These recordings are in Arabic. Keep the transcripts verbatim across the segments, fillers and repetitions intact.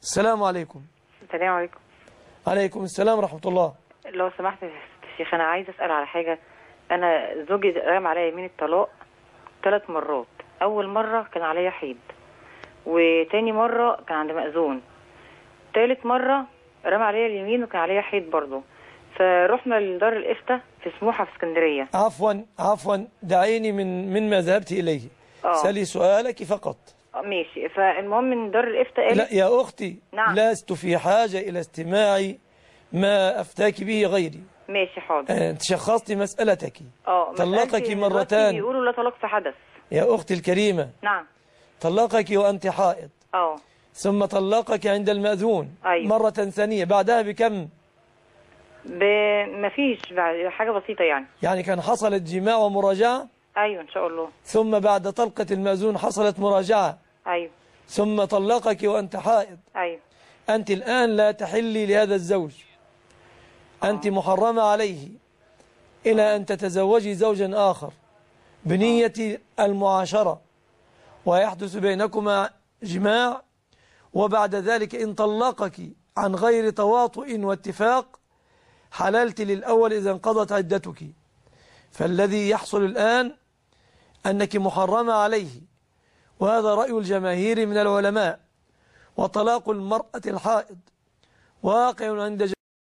السلام عليكم. السلام عليكم. عليكم السلام ورحمة الله. لو سمحت يا شيخ، أنا عايز أسأل على حاجة. أنا زوجي رام عليا يمين الطلاق ثلاث مرات. أول مرة كان عليا حيض، وتاني مرة كان عند مأذون، تالت مرة رام عليا اليمين وكان عليا حيض برضه. فرحنا لدار الإفتاء في سموحة في اسكندرية. عفوا عفوا دعيني من من ما ذهبت إليه. أوه. سألي سؤالك فقط. ماشي. فالمهم من دار الإفتاء قالت لا يا أختي. نعم. لست في حاجة إلى استماع ما أفتاك به غيري. ماشي حاضر. أنت شخصتي مسألتك. اه طلقك مرتان. بيقولوا لا طلاق في حدث. يا أختي الكريمة. نعم. طلقك وأنت حائض. اه ثم طلقك عند المأذون. أيوه. مرة ثانية بعدها بكم؟ بمفيش، بعد حاجة بسيطة يعني. يعني كان حصلت جماع ومراجعة؟ أيوه إن شاء الله. ثم بعد طلقة المأذون حصلت مراجعة. أيوه. ثم طلقك وأنت حائض. أيوه. أنت الآن لا تحلي لهذا الزوج. أنت محرمة عليه إلى أن تتزوجي زوجا آخر بنية المعاشرة، ويحدث بينكما جماع، وبعد ذلك إن طلقك عن غير تواطؤ واتفاق حللت للأول إذا انقضت عدتك. فالذي يحصل الآن أنك محرمة عليه، وهذا رأي الجماهير من العلماء. وطلاق المرأة الحائض واقع عند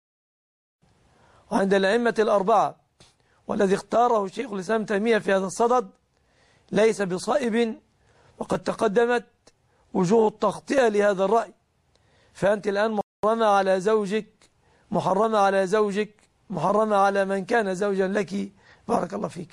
وعند الأئمة الأربعة، والذي اختاره الشيخ الإسلام تيمية في هذا الصدد ليس بصائب، وقد تقدمت وجوه التخطئة لهذا الرأي. فأنت الآن محرمة على زوجك، محرمة على زوجك، محرمة على من كان زوجا لك. بارك الله فيك.